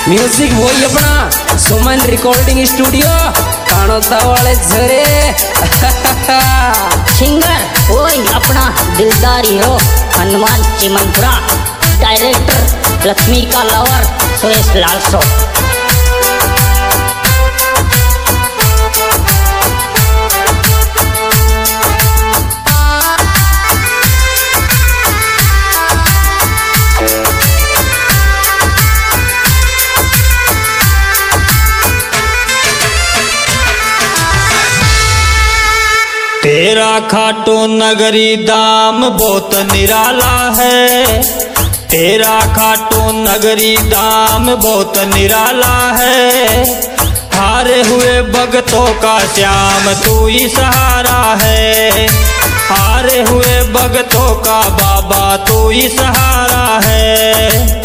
Music वही अपना सुमन recording studio Kanota वाले झरे। सिंगर वही अपना दिलदार हीरो हनुमान चिमनपुरा। डायरेक्टर लक्ष्मी का लवर सुरेश लालसो। तेरा खाटू नगरी दाम बहुत निराला है। तेरा खाटू नगरी दाम बहुत निराला है। हारे हुए भगतों का श्याम तू ही सहारा है। हारे हुए भगतों का बाबा तू ही सहारा है।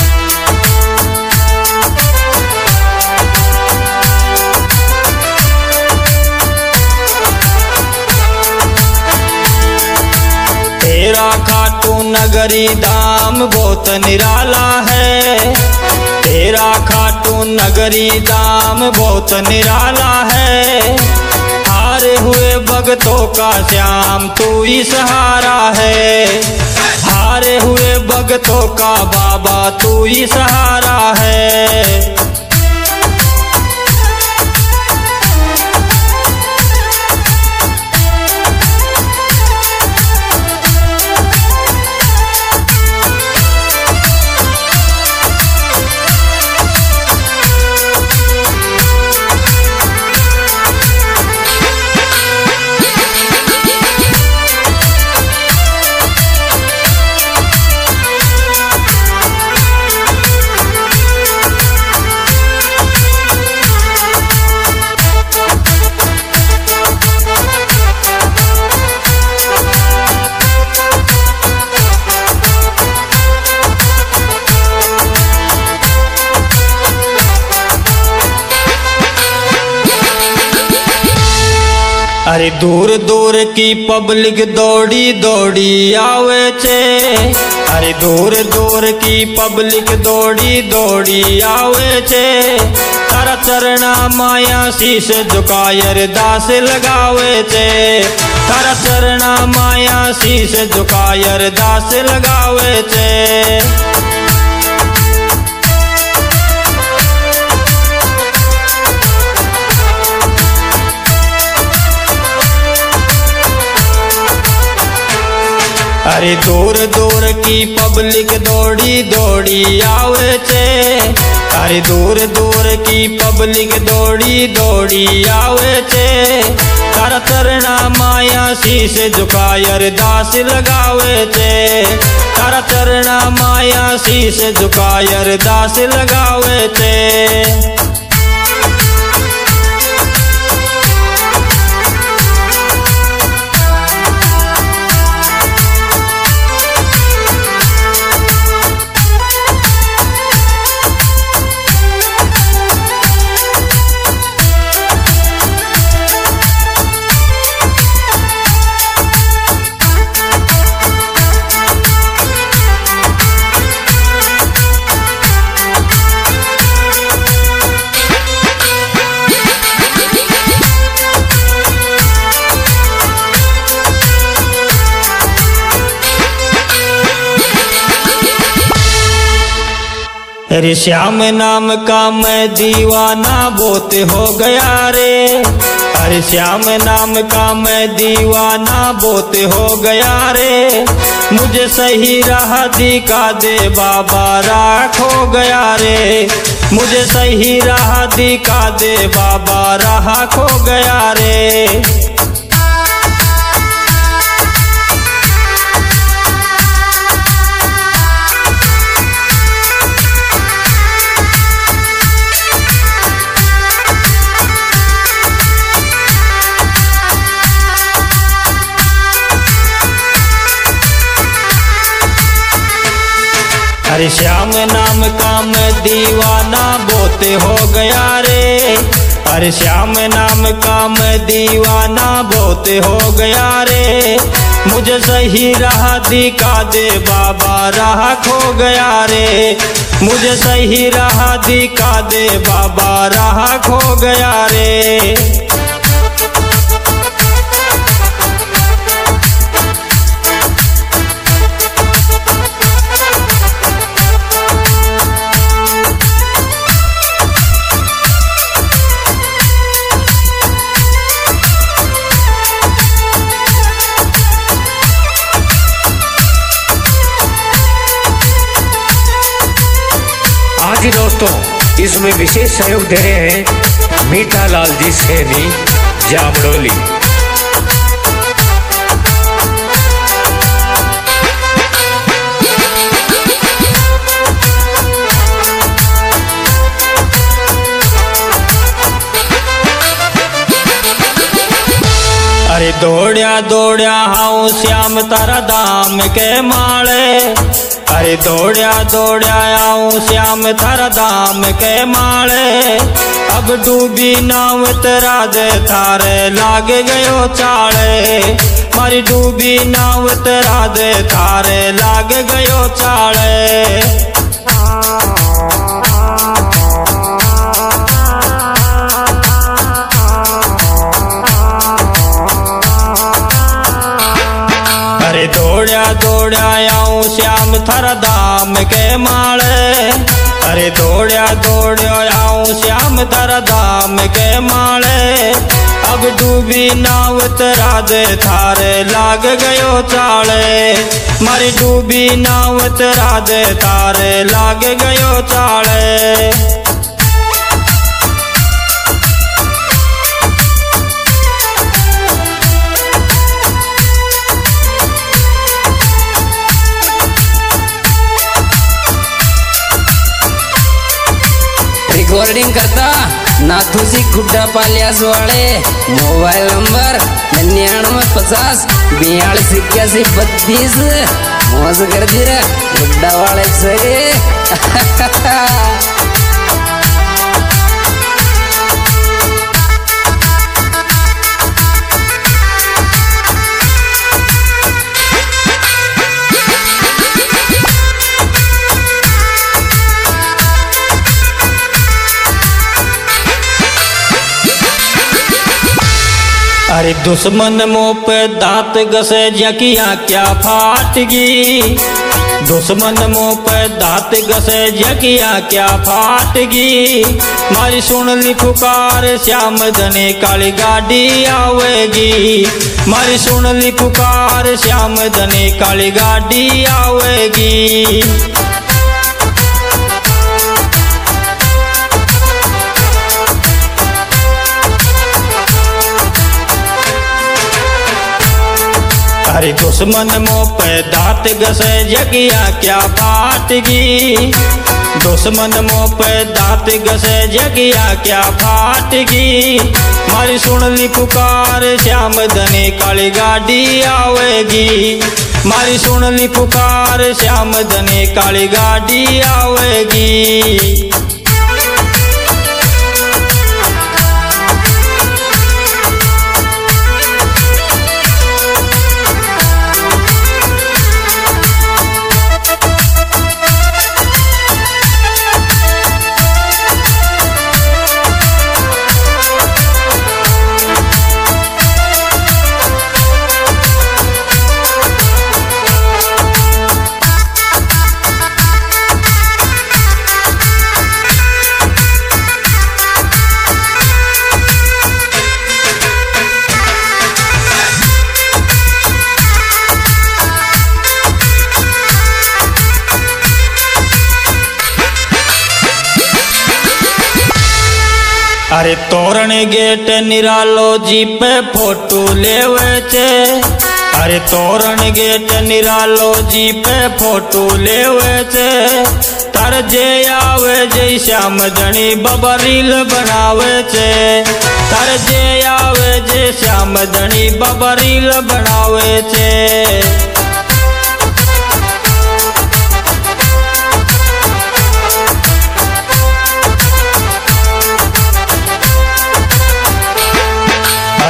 तेरा खाटू नगरी धाम बहुत निराला है। तेरा खाटू नगरी धाम बहुत निराला है। हारे हुए भगतों का श्याम तू ही सहारा है। हारे हुए भगतों का बाबा तू ही सहारा है। अरे दूर दूर की पब्लिक दौड़ी दौड़ी आवे छे। अरे दूर दूर की पब्लिक दौड़ी दौड़ी आवे छे। तारा चरणा माया शीश झुकायर दास लगावे छे। तारा चरणा माया शीश झुकायर दास लगावे छे। अरे दूर दूर की पब्लिक दौड़ी दौड़ी आवे छे। अरे दूर दूर की पब्लिक दौड़ी दौड़ी आवे छे। तारा चरणा माया शीश झुकायर दास लगावे छे। तारा चरणा माया शीश झुकायर दास लगावे छे। अरे श्याम नाम का मैं दीवाना बहुत हो गया रे। अरे श्याम नाम का मैं दीवाना बहुत हो गया रे। मुझे सही राह दिखा दे बाबा राख हो गया रे। मुझे सही राह दिखा दे बाबा राह खो गया रे। अरे श्याम नाम का मैं दीवाना बहुत हो गया रे। अरे श्याम नाम का मैं दीवाना बहुत बहुत हो गया रे, मुझे सही राह दिखा दे बाबा, राह खो गया रे, मुझे सही राह दिखा दे बाबा, राह खो गया रे। आज दोस्तों इसमें विशेष सहयोग दे रहे हैं मीठा लाल जी सैनी जामडोली। अरे दौड़िया दौड़िया हाउ श्याम तारा दाम के माले, अरे दौड़िया दौड़िया आऊं श्याम थारा दाम के माले, अब डूबी नाव तेरा दे थारे लाग गयो चाले, मारी डूबी नाव तेरा दे थारे लाग गयो चाले। अरे दौड़िया दौड़िया आऊं श्याम थारा दाम के माले, अरे दौड़िया दौड़िया आऊं श्याम थारा दाम के माले, अब डूबी नाव तेरा दे थारे लाग गयो चाले, मारी डूबी नाव तेरा दे थारे लाग गयो चाले। रिकॉर्डिंग करता नाथूजी गुड्डा पालियास वाले, मोबाइल नंबर 9950428132। मौज कर दी रे गुड्डा वाले से। अरे दुश्मन मुँह पे दांत घसे जकिया क्या फाटगी, दुश्मन मुँह पे दांत घसे जकिया क्या फाटगी, मारी सुन ली पुकार श्याम धनी काली गाड़ी आवेगी, मारी सुन ली पुकार श्याम धनी काली गाड़ी आवेगी। अरे दुश्मन मुँह पे दांत घसे जगिया क्या फाटगी, दुश्मन मुँह पे दांत घसे जगिया क्या फाटगी, मारी सुन ली पुकार श्याम धनी काली गाड़ी आवेगी, मारी सुन ली पुकार श्याम धनी काली गाड़ी आवेगी। अरे तोरण गेट निरालो जी पे फोटो लेवे छे, अरे तोरण गेट निरालो जी पे फोटो लेवे छे, तार जे आवे जय श्याम धनी बाबा रील बनावे छे, तार जे आवे जय श्याम धनी बाबा रील बनावे छे।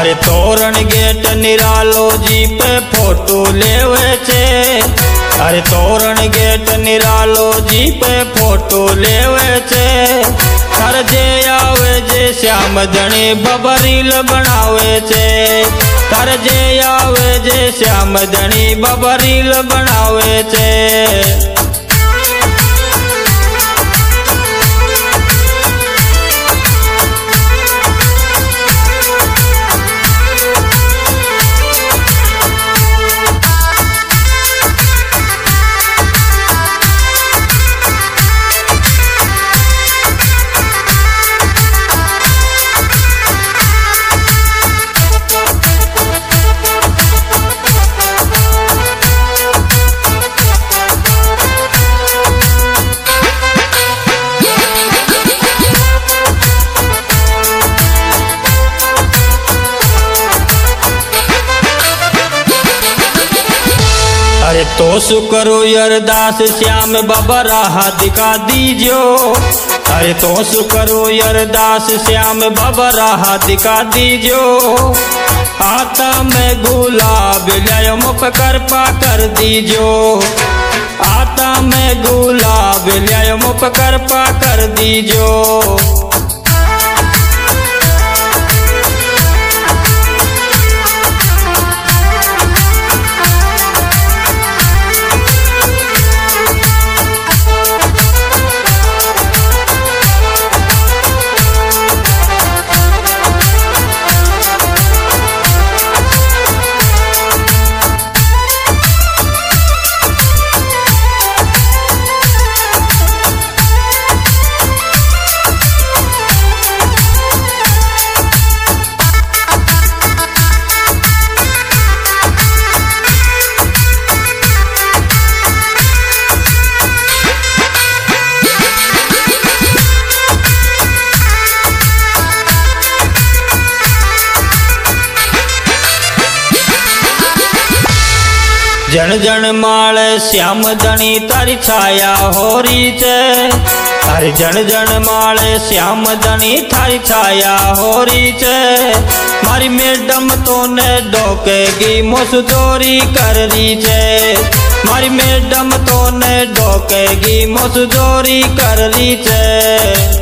अरे तोरण गेट निरालो जी पे फोटो लेवे छे। अरे तोरण गेट निरालो जी पे फोटो लेवे छे। हर जे आवे जे श्याम धनी बबरील बनावे छे। हर जे आवे जे श्याम धनी बबरील बनावे छे। अरे तो सु करो अरदास श्याम बाबा राह दिखा दीजो। अरे तो सु करो अरदास श्याम बाबा राह दिखा दीजो। आता में गुलाब लायो मुफ कृपा कर दीजो। आता में गुलाब लायो मुफ कृपा कर दीजो। जन जन माल श्याम धनी तारी छाया होरी छे। अरे जन जन माल श्याम धनी थारी छाया होरी छे। मारी मैडम तो ने डोकेगी मजदूरी कर रही छे। मारी मैडम तो ने डोकेगी मजदूरी कर रही छे।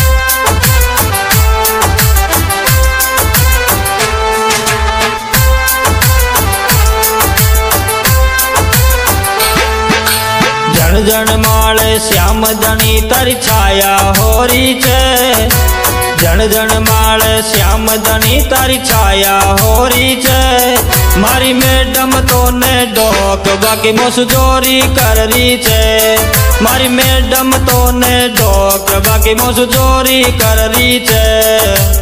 जन जन माल श्याम धनी तारी छाया होरी छे। जन जन माल श्याम धनी तारी छाया होरी छे। मारी मैडम तो ने डोक बाकी मजदूरी कर रही छे। मारी मैडम तो ने डोक बाकी मजदूरी कर रही छे।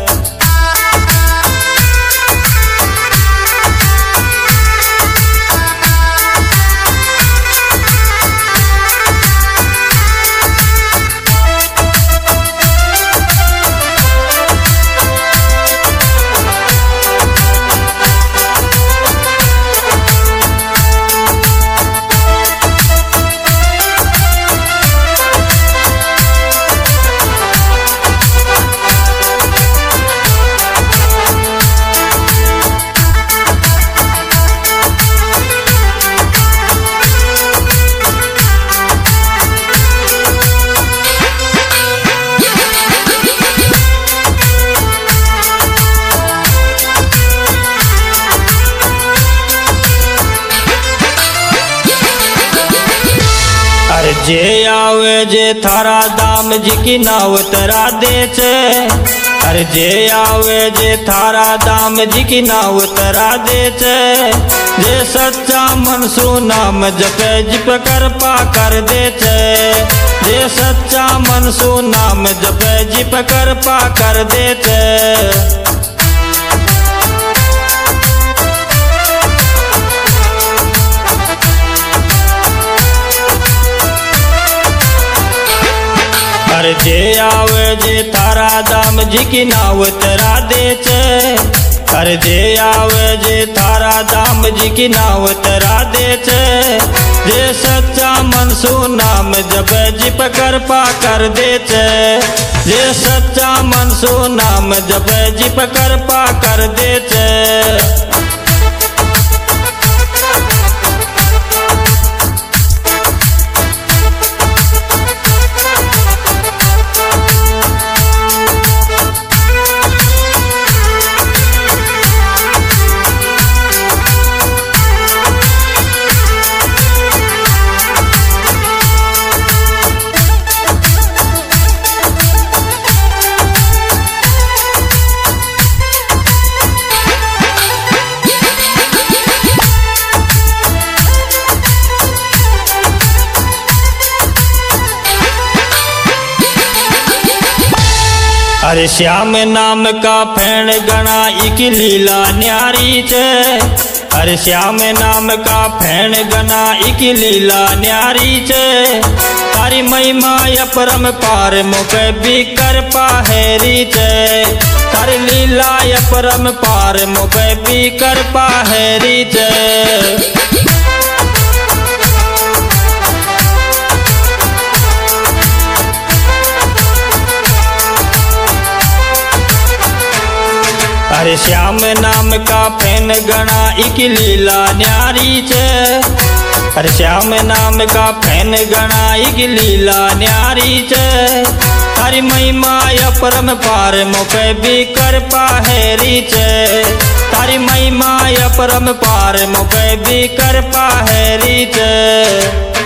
जे आवे जे थारा दाम जी की नाव तरा दे छे। अरे जे आवे जे थारा दाम जी की नाव तरा दे छे। जे सच्चा मन सु नाम जपे जिप कृपा कर दे छे। जे सच्चा मन सु नाम जपे जिप कृपा कर दे छे। अरे जे आवे जे थारा दाम जी की नाव तरा दे छे। अरे जे आवे जे थारा धाम जी की नाव तरा दे छे, जे सच्चा मन सु नाम जपे जी पे कृपा कर दे छे, जे सच्चा मन सु नाम जपे जी पे कृपा कर दे छे। अरे श्याम नाम का फैन गणा इकी लीला न्यारी छे, अरे श्याम नाम का फैन गणा इकी लीला न्यारी छे, तारी महिमा परम पार मुके भी कर पाहेरी छे, तारी लीला परम पार मुके भी कर पाहेरी छे। अरे श्याम नाम का फैन गणा इकी लीला न्यारी छे, अरे श्याम नाम का फैन गणा इकी लीला न्यारी छे, तारी महिमा परम पार मुके भी कर पाहेरी छे, तारी महिमा परम पार मुके भी कर पाहेरी छे।